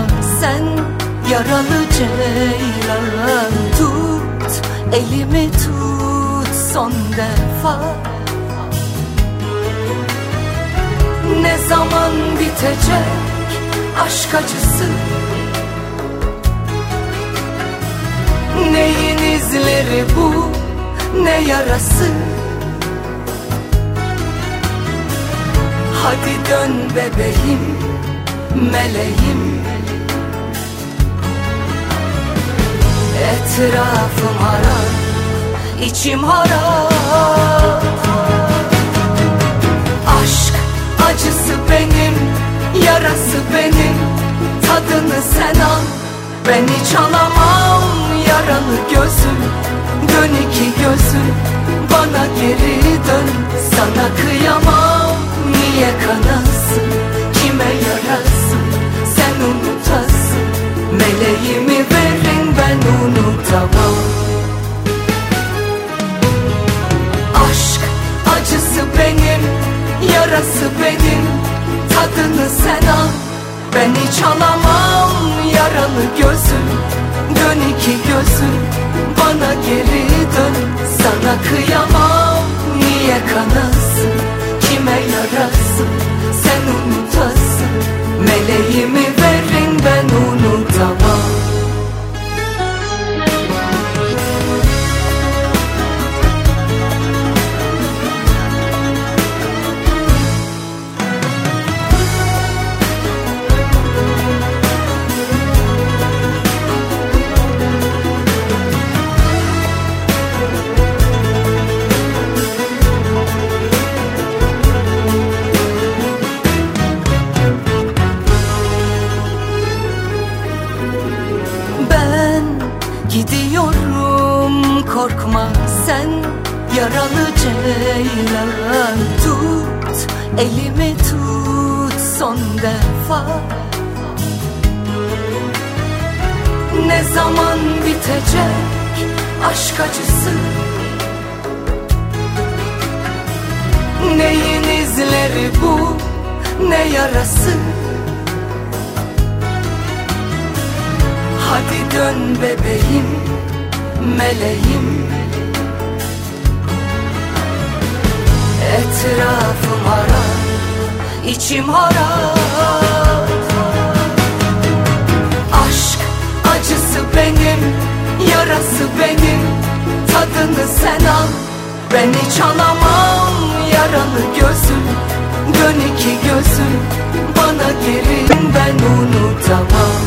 sen yaralı ceylan. Tut elimi, tut son defa. Ne zaman bitecek aşk acısı? Neyin izleri bu, ne yarası? Hadi dön bebeğim, meleğim. Etrafım harap, içim harap. Aşk acısı benim, yarası benim. Tadını sen al, ben hiç alamam. Yaralı gözüm, dön iki gözüm, bana geri dön. Sana kıyamam, niye kanasın, kime yarasın, sen unutasın. Meleğimi verin, ben unutamam. Aşk acısı benim, yarası benim. Tadını sen al, ben hiç alamam. Yaralı gözüm, dön iki gözüm, bana geri dön. Sana kıyamam, niye kanasın, kime yarasın, sen unutasın. Meleğimi verin, ben unutamam. Gidiyorum, korkma sen yaralı ceylan. Tut elimi, tut son defa. Ne zaman bitecek aşk acısı? Neyin izleri bu, ne yarası? Hadi dön bebeğim, meleğim. Etrafım harap, içim harap. Aşk acısı benim, yarası benim. Tadını sen al, ben hiç alamam. Yaralı gözüm, dön iki gözüm, bana geri, ben unutamam.